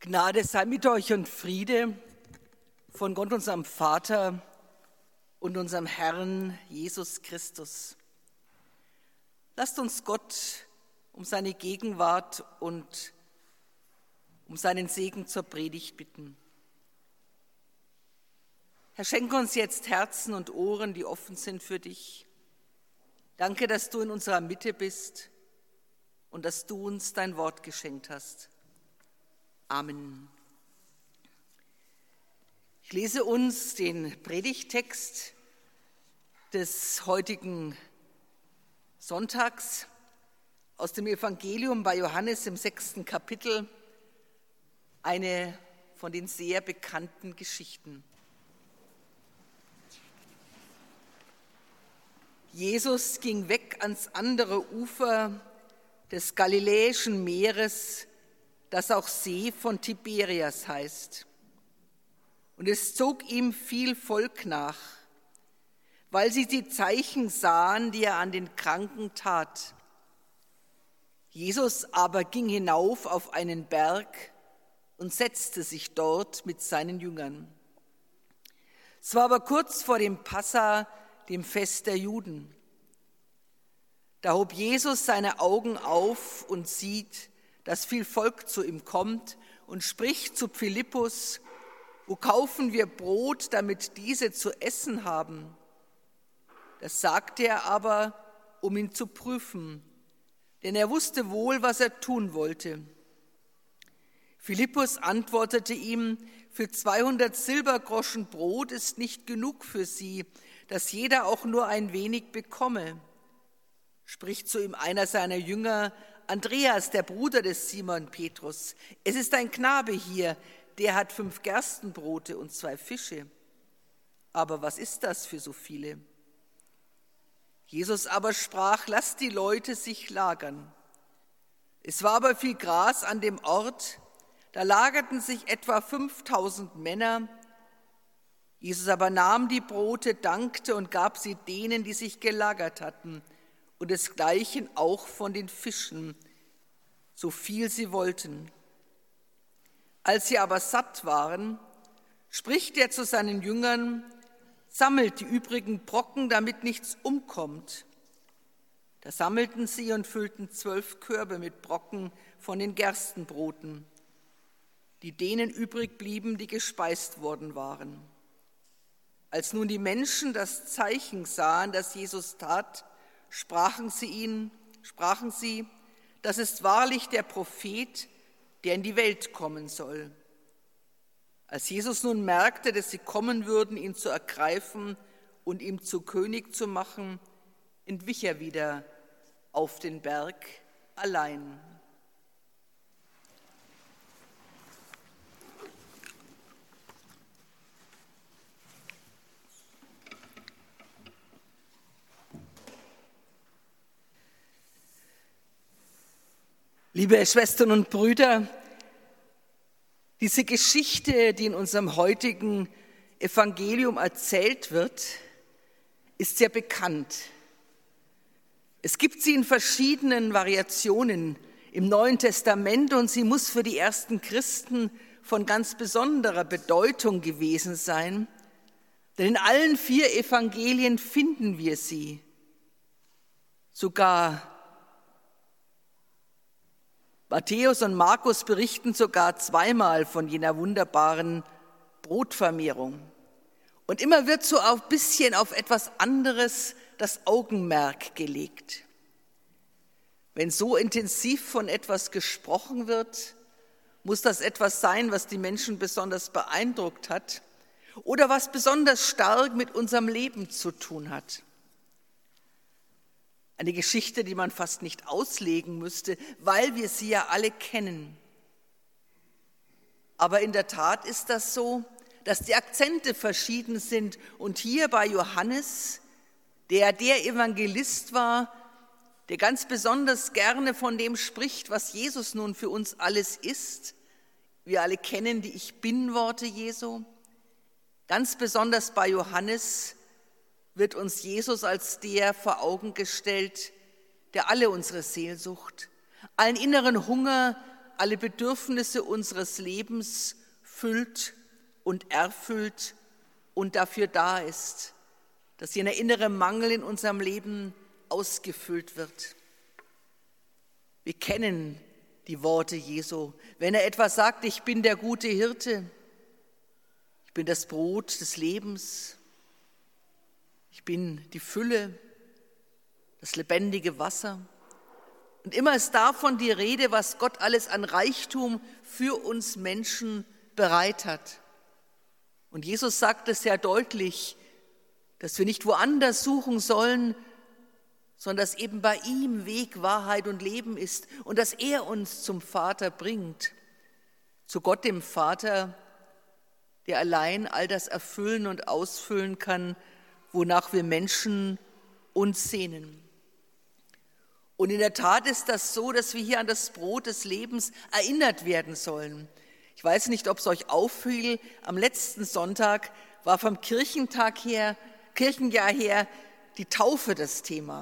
Gnade sei mit euch und Friede von Gott, unserem Vater und unserem Herrn Jesus Christus. Lasst uns Gott um seine Gegenwart und um seinen Segen zur Predigt bitten. Herr, schenke uns jetzt Herzen und Ohren, die offen sind für dich. Danke, dass du in unserer Mitte bist und dass du uns dein Wort geschenkt hast. Amen. Ich lese uns den Predigttext des heutigen Sonntags aus dem Evangelium bei Johannes im 6. Kapitel, eine von den sehr bekannten Geschichten. Jesus ging weg ans andere Ufer des Galiläischen Meeres, das auch See von Tiberias heißt. Und es zog ihm viel Volk nach, weil sie die Zeichen sahen, die er an den Kranken tat. Jesus aber ging hinauf auf einen Berg und setzte sich dort mit seinen Jüngern. Es war aber kurz vor dem Passa, dem Fest der Juden. Da hob Jesus seine Augen auf und sieht, dass viel Volk zu ihm kommt und spricht zu Philippus: Wo kaufen wir Brot, damit diese zu essen haben? Das sagte er aber, um ihn zu prüfen, denn er wusste wohl, was er tun wollte. Philippus antwortete ihm: Für 200 Silbergroschen Brot ist nicht genug für sie, dass jeder auch nur ein wenig bekomme. Spricht zu ihm einer seiner Jünger, Andreas, der Bruder des Simon Petrus: Es ist ein Knabe hier, der hat 5 Gerstenbrote und 2 Fische. Aber was ist das für so viele? Jesus aber sprach: Lasst die Leute sich lagern. Es war aber viel Gras an dem Ort, da lagerten sich etwa 5000 Männer. Jesus aber nahm die Brote, dankte und gab sie denen, die sich gelagert hatten, und desgleichen auch von den Fischen, so viel sie wollten. Als sie aber satt waren, spricht er zu seinen Jüngern: Sammelt die übrigen Brocken, damit nichts umkommt. Da sammelten sie und füllten 12 Körbe mit Brocken von den Gerstenbroten, die denen übrig blieben, die gespeist worden waren. Als nun die Menschen das Zeichen sahen, das Jesus tat, sprachen sie, das ist wahrlich der Prophet, der in die Welt kommen soll. Als Jesus nun merkte, dass sie kommen würden, ihn zu ergreifen und ihm zu König zu machen, entwich er wieder auf den Berg allein. Liebe Schwestern und Brüder, diese Geschichte, die in unserem heutigen Evangelium erzählt wird, ist sehr bekannt. Es gibt sie in verschiedenen Variationen im Neuen Testament und sie muss für die ersten Christen von ganz besonderer Bedeutung gewesen sein, denn in allen 4 Evangelien finden wir sie. Sogar Matthäus und Markus berichten sogar 2-mal von jener wunderbaren Brotvermehrung. Und immer wird so ein bisschen auf etwas anderes das Augenmerk gelegt. Wenn so intensiv von etwas gesprochen wird, muss das etwas sein, was die Menschen besonders beeindruckt hat oder was besonders stark mit unserem Leben zu tun hat. Eine Geschichte, die man fast nicht auslegen müsste, weil wir sie ja alle kennen. Aber in der Tat ist das so, dass die Akzente verschieden sind. Und hier bei Johannes, der Evangelist war, der ganz besonders gerne von dem spricht, was Jesus nun für uns alles ist. Wir alle kennen die Ich-Bin-Worte Jesu. Ganz besonders bei Johannes wird uns Jesus als der vor Augen gestellt, der alle unsere Sehnsucht, allen inneren Hunger, alle Bedürfnisse unseres Lebens füllt und erfüllt und dafür da ist, dass jener innere Mangel in unserem Leben ausgefüllt wird. Wir kennen die Worte Jesu. Wenn er etwa sagt, ich bin der gute Hirte, ich bin das Brot des Lebens, ich bin die Fülle, das lebendige Wasser. Und immer ist davon die Rede, was Gott alles an Reichtum für uns Menschen bereit hat. Und Jesus sagt es sehr deutlich, dass wir nicht woanders suchen sollen, sondern dass eben bei ihm Weg, Wahrheit und Leben ist und dass er uns zum Vater bringt, zu Gott dem Vater, der allein all das erfüllen und ausfüllen kann, wonach wir Menschen uns sehnen. Und in der Tat ist das so, dass wir hier an das Brot des Lebens erinnert werden sollen. Ich weiß nicht, ob es euch auffiel, am letzten Sonntag war vom Kirchenjahr her die Taufe das Thema.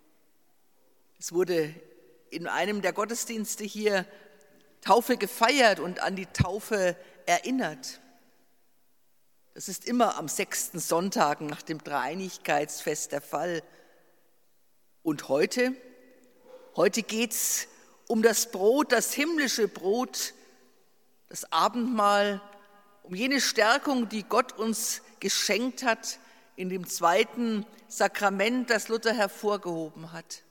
Es wurde in einem der Gottesdienste hier Taufe gefeiert und an die Taufe erinnert. Das ist immer am 6. Sonntag nach dem Dreieinigkeitsfest der Fall. Und heute geht es um das Brot, das himmlische Brot, das Abendmahl, um jene Stärkung, die Gott uns geschenkt hat in dem zweiten Sakrament, das Luther hervorgehoben hat.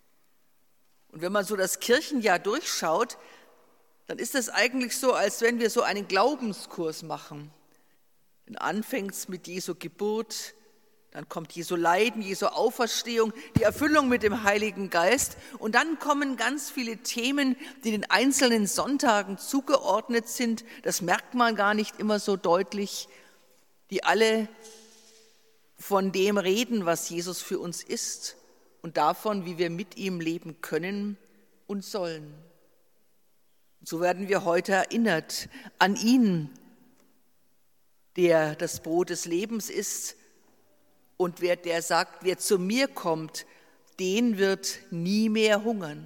Und wenn man so das Kirchenjahr durchschaut, dann ist es eigentlich so, als wenn wir so einen Glaubenskurs machen. Dann anfängt es mit Jesu Geburt, dann kommt Jesu Leiden, Jesu Auferstehung, die Erfüllung mit dem Heiligen Geist und dann kommen ganz viele Themen, die den einzelnen Sonntagen zugeordnet sind. Das merkt man gar nicht immer so deutlich, die alle von dem reden, was Jesus für uns ist und davon, wie wir mit ihm leben können und sollen. Und so werden wir heute erinnert an ihn, der das Brot des Lebens ist und der sagt, wer zu mir kommt, den wird nie mehr hungern.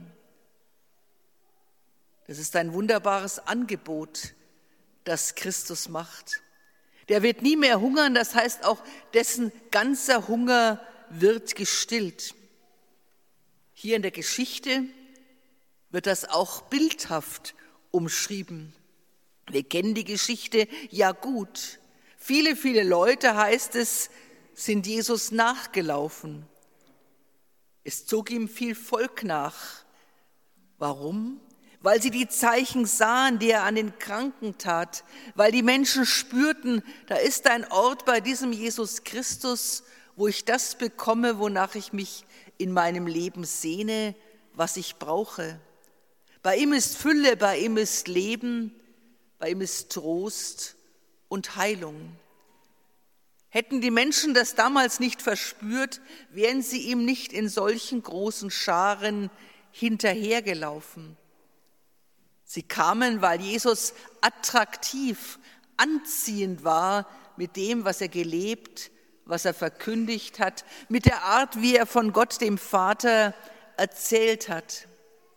Das ist ein wunderbares Angebot, das Christus macht. Der wird nie mehr hungern, das heißt auch, dessen ganzer Hunger wird gestillt. Hier in der Geschichte wird das auch bildhaft umschrieben. Wir kennen die Geschichte ja gut. Viele, viele Leute, heißt es, sind Jesus nachgelaufen. Es zog ihm viel Volk nach. Warum? Weil sie die Zeichen sahen, die er an den Kranken tat, weil die Menschen spürten, da ist ein Ort bei diesem Jesus Christus, wo ich das bekomme, wonach ich mich in meinem Leben sehne, was ich brauche. Bei ihm ist Fülle, bei ihm ist Leben, bei ihm ist Trost und Heilung. Hätten die Menschen das damals nicht verspürt, wären sie ihm nicht in solchen großen Scharen hinterhergelaufen. Sie kamen, weil Jesus attraktiv, anziehend war mit dem, was er gelebt, was er verkündigt hat, mit der Art, wie er von Gott, dem Vater, erzählt hat.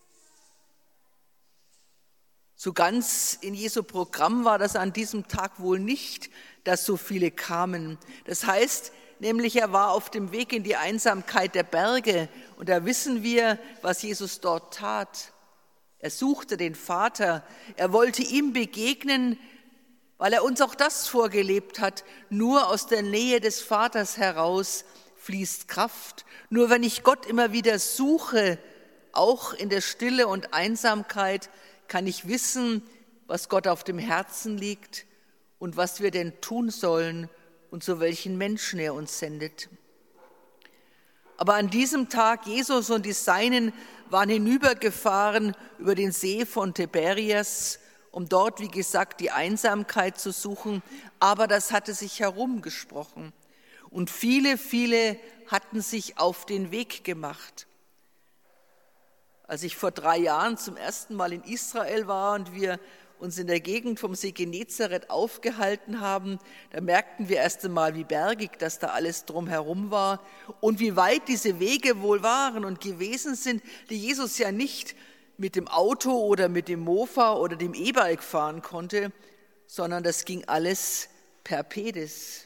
So ganz in Jesu Programm war das an diesem Tag wohl nicht, dass so viele kamen. Das heißt nämlich, er war auf dem Weg in die Einsamkeit der Berge und da wissen wir, was Jesus dort tat. Er suchte den Vater, er wollte ihm begegnen, weil er uns auch das vorgelebt hat. Nur aus der Nähe des Vaters heraus fließt Kraft. Nur wenn ich Gott immer wieder suche, auch in der Stille und Einsamkeit, kann ich wissen, was Gott auf dem Herzen liegt und was wir denn tun sollen und zu welchen Menschen er uns sendet. Aber an diesem Tag, Jesus und die Seinen waren hinübergefahren über den See von Tiberias, um dort, wie gesagt, die Einsamkeit zu suchen. Aber das hatte sich herumgesprochen. Und viele, viele hatten sich auf den Weg gemacht. Als ich vor 3 Jahren zum ersten Mal in Israel war und wir uns in der Gegend vom See Genezareth aufgehalten haben, da merkten wir erst einmal, wie bergig das da alles drumherum war und wie weit diese Wege wohl waren und gewesen sind, die Jesus ja nicht mit dem Auto oder mit dem Mofa oder dem E-Bike fahren konnte, sondern das ging alles per Pedis,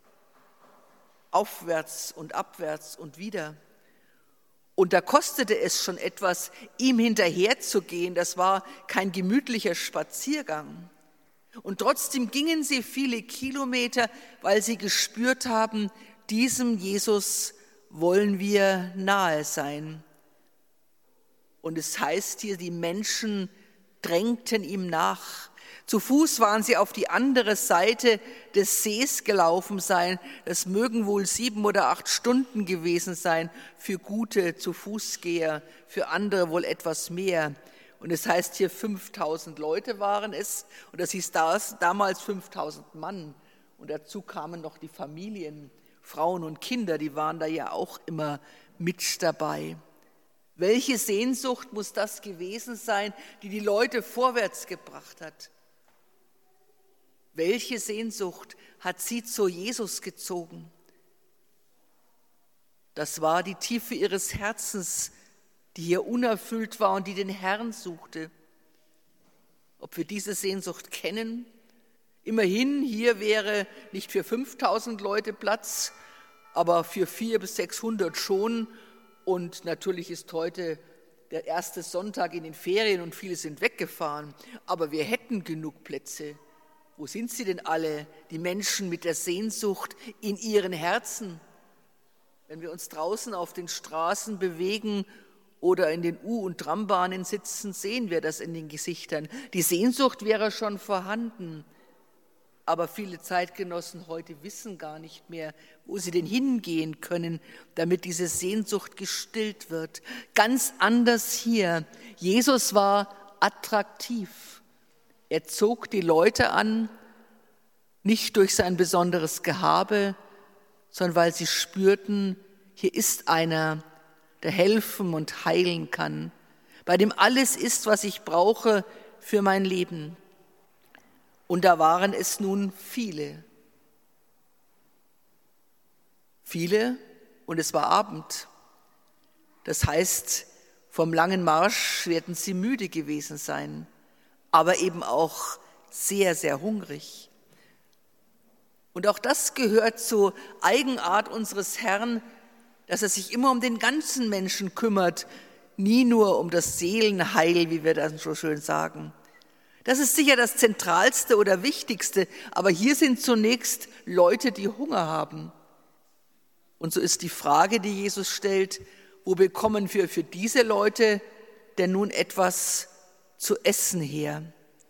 aufwärts und abwärts und wieder. Und da kostete es schon etwas, ihm hinterherzugehen. Das war kein gemütlicher Spaziergang. Und trotzdem gingen sie viele Kilometer, weil sie gespürt haben, diesem Jesus wollen wir nahe sein. Und es heißt hier, die Menschen drängten ihm nach. Zu Fuß waren sie auf die andere Seite des Sees gelaufen sein. Das mögen wohl 7 oder 8 Stunden gewesen sein für gute Zu-Fußgeher, für andere wohl etwas mehr. Und es heißt hier, 5000 Leute waren es. Und das hieß damals 5000 Mann. Und dazu kamen noch die Familien, Frauen und Kinder, die waren da ja auch immer mit dabei. Welche Sehnsucht muss das gewesen sein, die die Leute vorwärts gebracht hat? Welche Sehnsucht hat sie zu Jesus gezogen? Das war die Tiefe ihres Herzens, die hier unerfüllt war und die den Herrn suchte. Ob wir diese Sehnsucht kennen? Immerhin, hier wäre nicht für 5000 Leute Platz, aber für 400 bis 600 schon. Und natürlich ist heute der erste Sonntag in den Ferien und viele sind weggefahren. Aber wir hätten genug Plätze. Wo sind sie denn alle, die Menschen mit der Sehnsucht in ihren Herzen? Wenn wir uns draußen auf den Straßen bewegen oder in den U- und Trambahnen sitzen, sehen wir das in den Gesichtern. Die Sehnsucht wäre schon vorhanden, aber viele Zeitgenossen heute wissen gar nicht mehr, wo sie denn hingehen können, damit diese Sehnsucht gestillt wird. Ganz anders hier. Jesus war attraktiv. Er zog die Leute an, nicht durch sein besonderes Gehabe, sondern weil sie spürten, hier ist einer, der helfen und heilen kann, bei dem alles ist, was ich brauche für mein Leben. Und da waren es nun viele. Viele, und es war Abend. Das heißt, vom langen Marsch werden sie müde gewesen sein, aber eben auch sehr, sehr hungrig. Und auch das gehört zur Eigenart unseres Herrn, dass er sich immer um den ganzen Menschen kümmert, nie nur um das Seelenheil, wie wir das so schön sagen. Das ist sicher das Zentralste oder Wichtigste, aber hier sind zunächst Leute, die Hunger haben. Und so ist die Frage, die Jesus stellt, wo bekommen wir für diese Leute denn nun etwas zu essen her?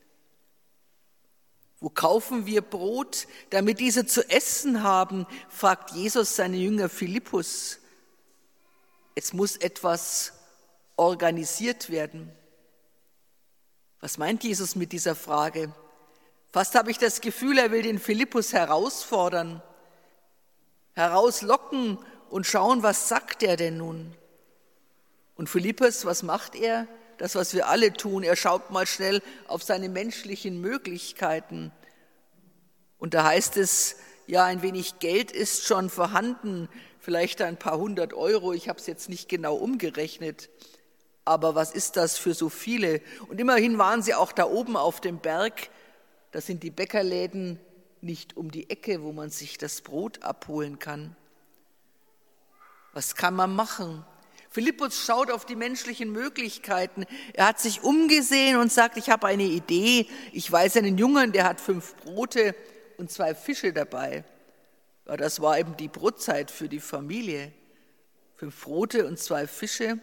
Wo kaufen wir Brot, damit diese zu essen haben, fragt Jesus seine Jünger Philippus. Es muss etwas organisiert werden. Was meint Jesus mit dieser Frage? Fast habe ich das Gefühl, er will den Philippus herausfordern, herauslocken und schauen, was sagt er denn nun? Und Philippus, was macht er? Das, was wir alle tun, er schaut mal schnell auf seine menschlichen Möglichkeiten. Und da heißt es, ja, ein wenig Geld ist schon vorhanden, vielleicht ein paar 100 Euro, ich habe es jetzt nicht genau umgerechnet. Aber was ist das für so viele? Und immerhin waren sie auch da oben auf dem Berg, da sind die Bäckerläden nicht um die Ecke, wo man sich das Brot abholen kann. Was kann man machen? Philippus schaut auf die menschlichen Möglichkeiten. Er hat sich umgesehen und sagt, ich habe eine Idee. Ich weiß einen Jungen, der hat 5 Brote und 2 Fische dabei. Ja, das war eben die Brotzeit für die Familie. 5 Brote und 2 Fische.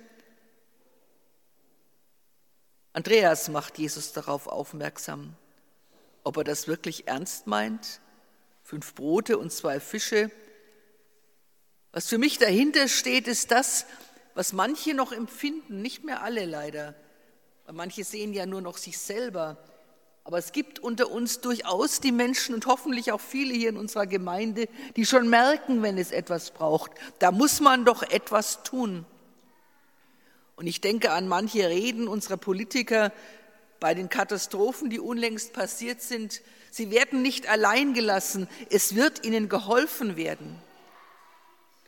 Andreas macht Jesus darauf aufmerksam, ob er das wirklich ernst meint. 5 Brote und 2 Fische. Was für mich dahinter steht, ist das, was manche noch empfinden, nicht mehr alle leider, weil manche sehen ja nur noch sich selber. Aber es gibt unter uns durchaus die Menschen und hoffentlich auch viele hier in unserer Gemeinde, die schon merken, wenn es etwas braucht. Da muss man doch etwas tun. Und ich denke an manche Reden unserer Politiker bei den Katastrophen, die unlängst passiert sind. Sie werden nicht allein gelassen, es wird ihnen geholfen werden.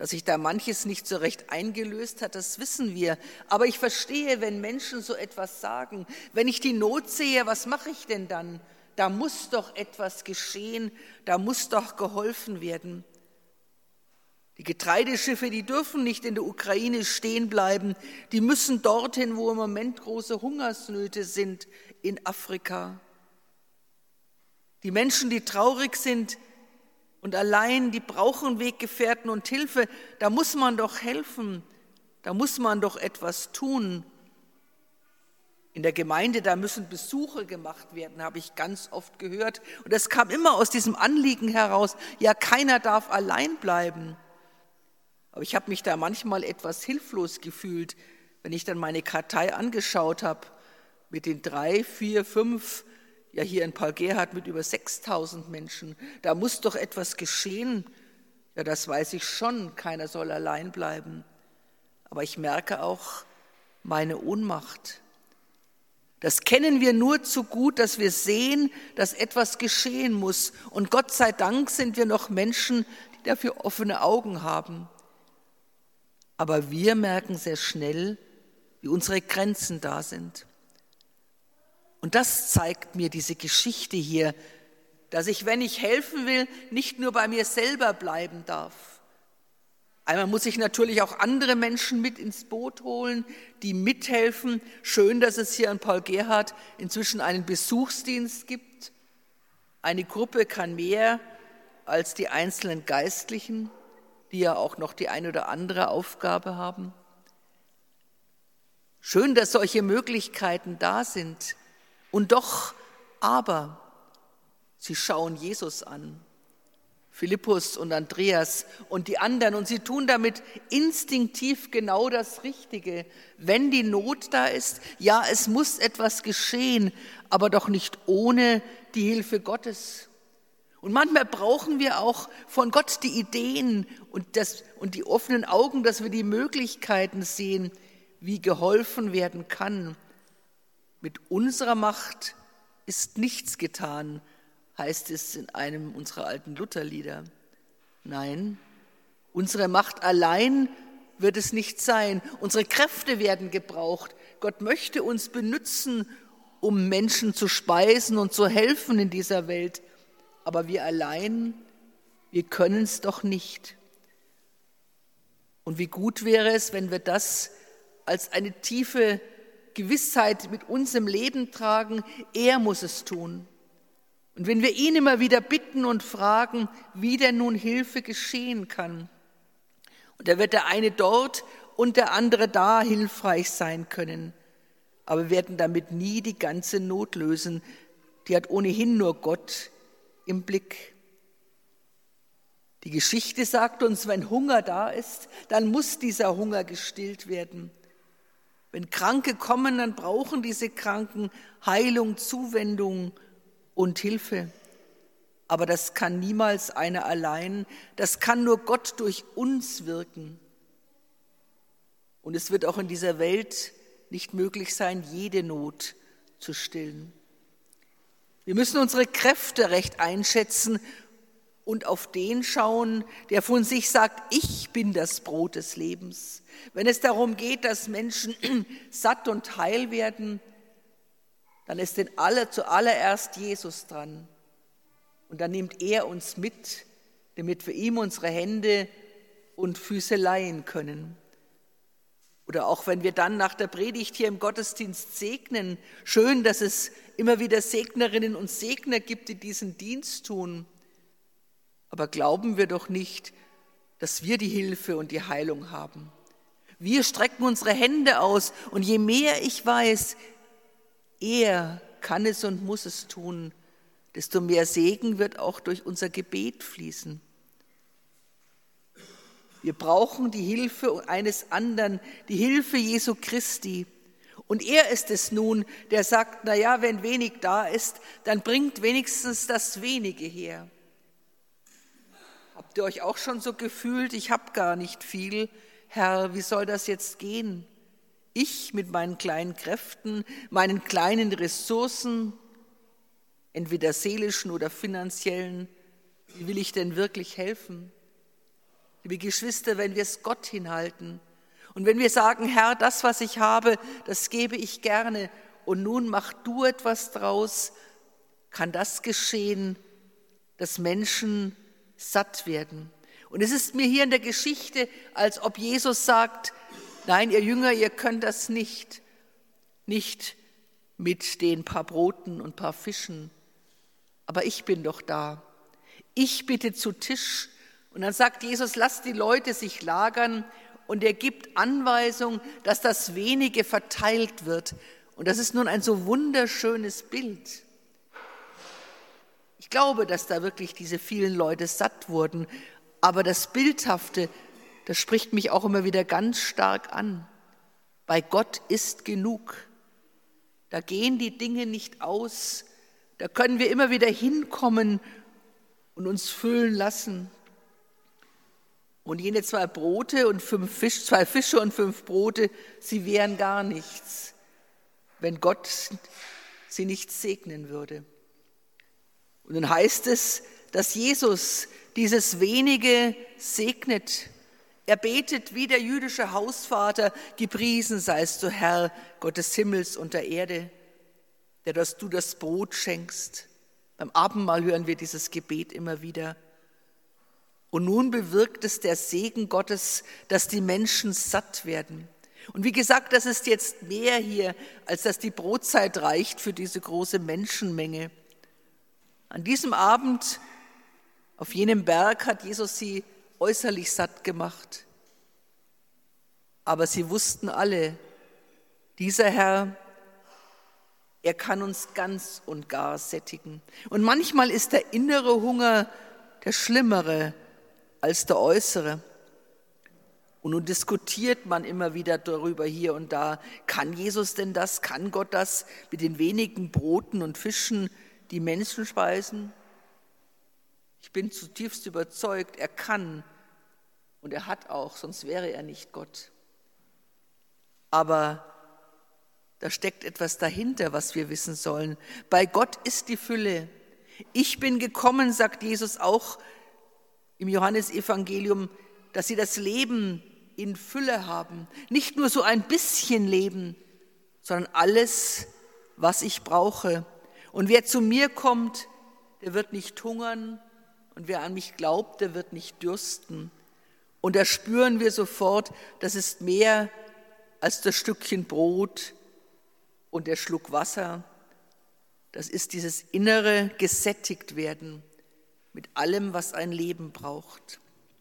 Dass sich da manches nicht so recht eingelöst hat, das wissen wir. Aber ich verstehe, wenn Menschen so etwas sagen. Wenn ich die Not sehe, was mache ich denn dann? Da muss doch etwas geschehen, da muss doch geholfen werden. Die Getreideschiffe, die dürfen nicht in der Ukraine stehen bleiben. Die müssen dorthin, wo im Moment große Hungersnöte sind, in Afrika. Die Menschen, die traurig sind und allein, die brauchen Weggefährten und Hilfe. Da muss man doch helfen, da muss man doch etwas tun. In der Gemeinde, da müssen Besuche gemacht werden, habe ich ganz oft gehört. Und das kam immer aus diesem Anliegen heraus, ja, keiner darf allein bleiben. Aber ich habe mich da manchmal etwas hilflos gefühlt, wenn ich dann meine Kartei angeschaut habe, mit den 3, 4, 5, ja hier in Paul Gerhardt mit über 6.000 Menschen. Da muss doch etwas geschehen. Ja, das weiß ich schon, keiner soll allein bleiben. Aber ich merke auch meine Ohnmacht. Das kennen wir nur zu gut, dass wir sehen, dass etwas geschehen muss. Und Gott sei Dank sind wir noch Menschen, die dafür offene Augen haben. Aber wir merken sehr schnell, wie unsere Grenzen da sind. Und das zeigt mir diese Geschichte hier, dass ich, wenn ich helfen will, nicht nur bei mir selber bleiben darf. Einmal muss ich natürlich auch andere Menschen mit ins Boot holen, die mithelfen. Schön, dass es hier in Paul Gerhardt inzwischen einen Besuchsdienst gibt. Eine Gruppe kann mehr als die einzelnen Geistlichen, die ja auch noch die eine oder andere Aufgabe haben. Schön, dass solche Möglichkeiten da sind. Und doch, aber, sie schauen Jesus an. Philippus und Andreas und die anderen. Und sie tun damit instinktiv genau das Richtige. Wenn die Not da ist, ja, es muss etwas geschehen, aber doch nicht ohne die Hilfe Gottes. Und manchmal brauchen wir auch von Gott die Ideen und die offenen Augen, dass wir die Möglichkeiten sehen, wie geholfen werden kann. Mit unserer Macht ist nichts getan, heißt es in einem unserer alten Lutherlieder. Nein, unsere Macht allein wird es nicht sein. Unsere Kräfte werden gebraucht. Gott möchte uns benutzen, um Menschen zu speisen und zu helfen in dieser Welt. Aber wir allein, wir können es doch nicht. Und wie gut wäre es, wenn wir das als eine tiefe Gewissheit mit uns im Leben tragen, er muss es tun. Und wenn wir ihn immer wieder bitten und fragen, wie denn nun Hilfe geschehen kann, und da wird der eine dort und der andere da hilfreich sein können, aber wir werden damit nie die ganze Not lösen, die hat ohnehin nur Gott im Blick. Die Geschichte sagt uns, wenn Hunger da ist, dann muss dieser Hunger gestillt werden. Wenn Kranke kommen, dann brauchen diese Kranken Heilung, Zuwendung und Hilfe. Aber das kann niemals einer allein, das kann nur Gott durch uns wirken. Und es wird auch in dieser Welt nicht möglich sein, jede Not zu stillen. Wir müssen unsere Kräfte recht einschätzen und auf den schauen, der von sich sagt, ich bin das Brot des Lebens. Wenn es darum geht, dass Menschen satt und heil werden, dann ist zuallererst Jesus dran. Und dann nimmt er uns mit, damit wir ihm unsere Hände und Füße leihen können. Oder auch wenn wir dann nach der Predigt hier im Gottesdienst segnen, schön, dass es immer wieder Segnerinnen und Segner gibt, die diesen Dienst tun. Aber glauben wir doch nicht, dass wir die Hilfe und die Heilung haben. Wir strecken unsere Hände aus und je mehr ich weiß, er kann es und muss es tun, desto mehr Segen wird auch durch unser Gebet fließen. Wir brauchen die Hilfe eines anderen, die Hilfe Jesu Christi. Und er ist es nun, der sagt, naja, wenn wenig da ist, dann bringt wenigstens das Wenige her. Habt ihr euch auch schon so gefühlt, ich habe gar nicht viel, Herr, wie soll das jetzt gehen? Ich mit meinen kleinen Kräften, meinen kleinen Ressourcen, entweder seelischen oder finanziellen, wie will ich denn wirklich helfen? liebe Geschwister, wenn wir es Gott hinhalten und wenn wir sagen, Herr, das, was ich habe, das gebe ich gerne und nun mach du etwas draus, kann das geschehen, dass Menschen satt werden. Und es ist mir hier in der Geschichte, als ob Jesus sagt, nein, ihr Jünger, ihr könnt das nicht mit den paar Broten und paar Fischen, aber ich bin doch da. Ich bitte zu Tisch. Und dann sagt Jesus, lasst die Leute sich lagern und er gibt Anweisung, dass das Wenige verteilt wird. Und das ist nun ein so wunderschönes Bild. Ich glaube, dass da wirklich diese vielen Leute satt wurden, aber das Bildhafte, das spricht mich auch immer wieder ganz stark an. Bei Gott ist genug. Da gehen die Dinge nicht aus. Da können wir immer wieder hinkommen und uns füllen lassen. Und jene 2 Fische und 5 Brote, sie wären gar nichts, wenn Gott sie nicht segnen würde. Und dann heißt es, dass Jesus dieses Wenige segnet. Er betet wie der jüdische Hausvater, gepriesen seist du, Herr, Gott des Himmels und der Erde, der dass du das Brot schenkst. Beim Abendmahl hören wir dieses Gebet immer wieder. Und nun bewirkt es der Segen Gottes, dass die Menschen satt werden. Und wie gesagt, das ist jetzt mehr hier, als dass die Brotzeit reicht für diese große Menschenmenge. An diesem Abend auf jenem Berg hat Jesus sie äußerlich satt gemacht. Aber sie wussten alle, dieser Herr, er kann uns ganz und gar sättigen. Und manchmal ist der innere Hunger der schlimmere als der äußere. Und nun diskutiert man immer wieder darüber hier und da, kann Jesus denn das, kann Gott das mit den wenigen Broten und Fischen die Menschen speisen? Ich bin zutiefst überzeugt, er kann und er hat auch, sonst wäre er nicht Gott. Aber da steckt etwas dahinter, was wir wissen sollen. Bei Gott ist die Fülle. Ich bin gekommen, sagt Jesus auch im Johannesevangelium, dass sie das Leben in Fülle haben. Nicht nur so ein bisschen Leben, sondern alles, was ich brauche. Und wer zu mir kommt, der wird nicht hungern. Und wer an mich glaubt, der wird nicht dürsten. Und da spüren wir sofort, das ist mehr als das Stückchen Brot und der Schluck Wasser. Das ist dieses innere Gesättigtwerden mit allem, was ein Leben braucht.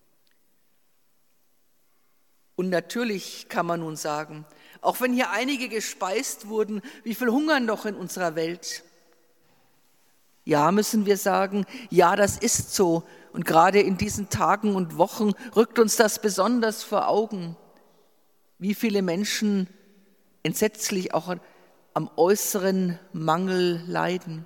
Und natürlich kann man nun sagen, auch wenn hier einige gespeist wurden, wie viel hungern noch in unserer Welt? Ja, müssen wir sagen, ja, das ist so. Und gerade in diesen Tagen und Wochen rückt uns das besonders vor Augen, wie viele Menschen entsetzlich auch am äußeren Mangel leiden.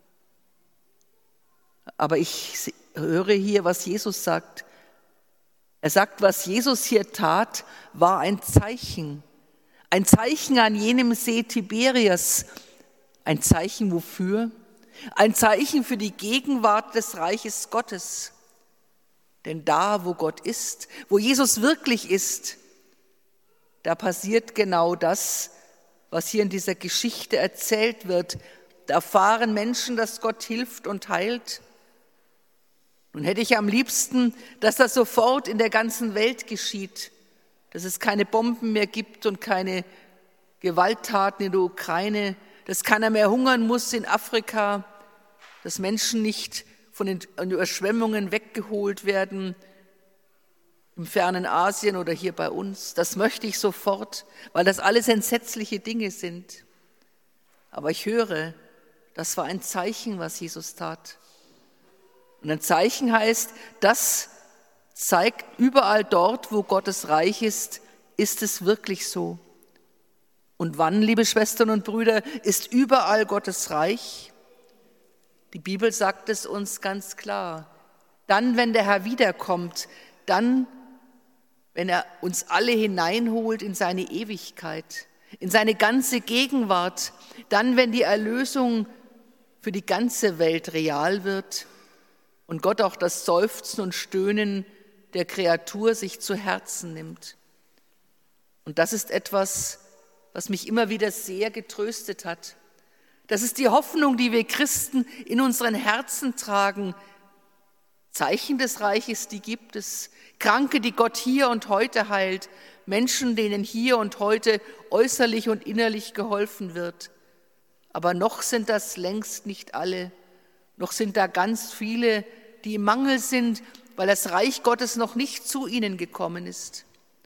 Aber ich höre hier, was Jesus sagt. Er sagt, was Jesus hier tat, war ein Zeichen an jenem See Tiberias. Ein Zeichen wofür? Ein Zeichen für die Gegenwart des Reiches Gottes. Denn da, wo Gott ist, wo Jesus wirklich ist, da passiert genau das, was hier in dieser Geschichte erzählt wird. Da erfahren Menschen, dass Gott hilft und heilt. Nun hätte ich am liebsten, dass das sofort in der ganzen Welt geschieht, dass es keine Bomben mehr gibt und keine Gewalttaten in der Ukraine, dass keiner mehr hungern muss in Afrika, dass Menschen nicht von den Überschwemmungen weggeholt werden im fernen Asien oder hier bei uns. Das möchte ich sofort, weil das alles entsetzliche Dinge sind. Aber ich höre, das war ein Zeichen, was Jesus tat. Und ein Zeichen heißt, das zeigt überall dort, wo Gottes Reich ist es wirklich so. Und wann, liebe Schwestern und Brüder, ist überall Gottes Reich? Die Bibel sagt es uns ganz klar. Dann, wenn der Herr wiederkommt, dann, wenn er uns alle hineinholt in seine Ewigkeit, in seine ganze Gegenwart, dann, wenn die Erlösung für die ganze Welt real wird und Gott auch das Seufzen und Stöhnen der Kreatur sich zu Herzen nimmt. Und das ist etwas, was mich immer wieder sehr getröstet hat. Das ist die Hoffnung, die wir Christen in unseren Herzen tragen. Zeichen des Reiches, die gibt es. Kranke, die Gott hier und heute heilt. Menschen, denen hier und heute äußerlich und innerlich geholfen wird. Aber noch sind das längst nicht alle. Noch sind da ganz viele, die im Mangel sind, weil das Reich Gottes noch nicht zu ihnen gekommen ist.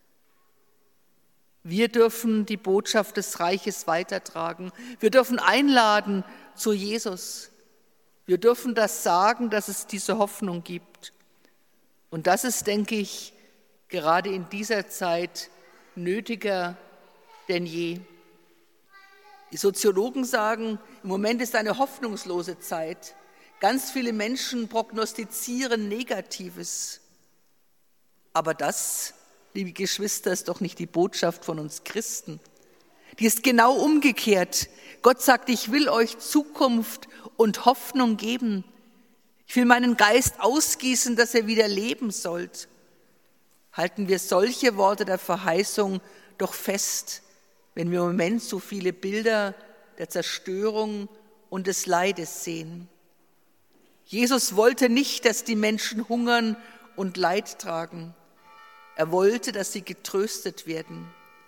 Wir dürfen die Botschaft des Reiches weitertragen. Wir dürfen einladen zu Jesus. Wir dürfen das sagen, dass es diese Hoffnung gibt. Und das ist, denke ich, gerade in dieser Zeit nötiger denn je. Die Soziologen sagen, im Moment ist eine hoffnungslose Zeit. Ganz viele Menschen prognostizieren Negatives. Aber das, liebe Geschwister, ist doch nicht die Botschaft von uns Christen. Die ist genau umgekehrt. Gott sagt, ich will euch Zukunft und Hoffnung geben. Ich will meinen Geist ausgießen, dass ihr wieder leben sollt. Halten wir solche Worte der Verheißung doch fest, wenn wir im Moment so viele Bilder der Zerstörung und des Leides sehen. Jesus wollte nicht, dass die Menschen hungern und Leid tragen. Er wollte, dass sie getröstet werden.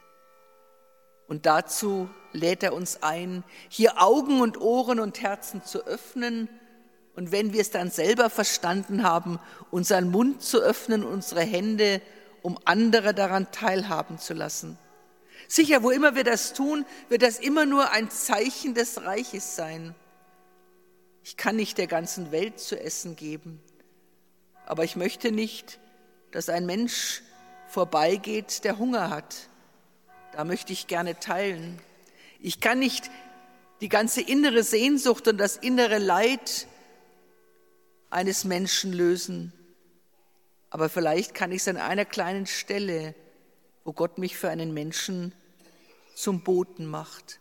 Und dazu lädt er uns ein, hier Augen und Ohren und Herzen zu öffnen und wenn wir es dann selber verstanden haben, unseren Mund zu öffnen, unsere Hände, um andere daran teilhaben zu lassen. Sicher, wo immer wir das tun, wird das immer nur ein Zeichen des Reiches sein. Ich kann nicht der ganzen Welt zu essen geben, aber ich möchte nicht, dass ein Mensch vorbeigeht, der Hunger hat. Da möchte ich gerne teilen. Ich kann nicht die ganze innere Sehnsucht und das innere Leid eines Menschen lösen, aber vielleicht kann ich es an einer kleinen Stelle, wo Gott mich für einen Menschen zum Boten macht.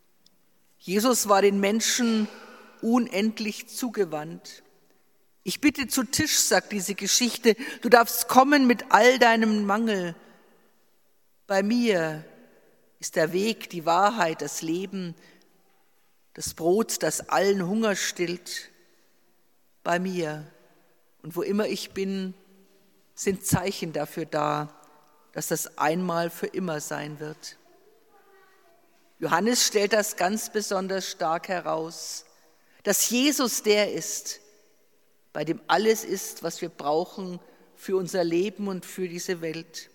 Jesus war den Menschen unendlich zugewandt. Ich bitte zu Tisch, sagt diese Geschichte, du darfst kommen mit all deinem Mangel. Bei mir ist der Weg, die Wahrheit, das Leben, das Brot, das allen Hunger stillt. Bei mir. Und wo immer ich bin, sind Zeichen dafür da, dass das einmal für immer sein wird. Johannes stellt das ganz besonders stark heraus, dass Jesus der ist, bei dem alles ist, was wir brauchen für unser Leben und für diese Welt.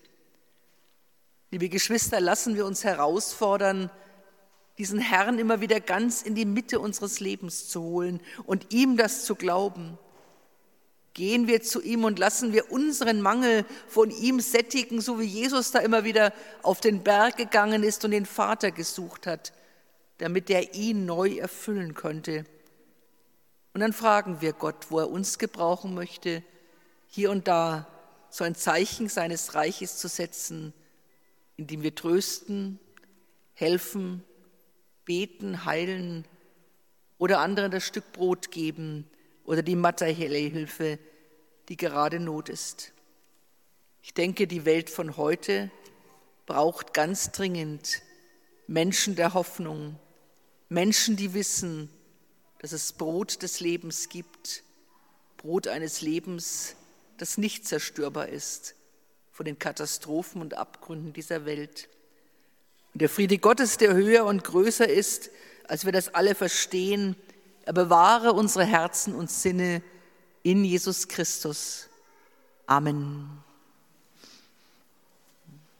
Liebe Geschwister, lassen wir uns herausfordern, diesen Herrn immer wieder ganz in die Mitte unseres Lebens zu holen und ihm das zu glauben. Gehen wir zu ihm und lassen wir unseren Mangel von ihm sättigen, so wie Jesus da immer wieder auf den Berg gegangen ist und den Vater gesucht hat, damit er ihn neu erfüllen könnte. Und dann fragen wir Gott, wo er uns gebrauchen möchte, hier und da so ein Zeichen seines Reiches zu setzen, indem wir trösten, helfen, beten, heilen oder anderen das Stück Brot geben oder die materielle Hilfe, die gerade Not ist. Ich denke, die Welt von heute braucht ganz dringend Menschen der Hoffnung, Menschen, die wissen, dass es Brot des Lebens gibt, Brot eines Lebens, das nicht zerstörbar ist von den Katastrophen und Abgründen dieser Welt. Und der Friede Gottes, der höher und größer ist, als wir das alle verstehen, er bewahre unsere Herzen und Sinne in Jesus Christus. Amen.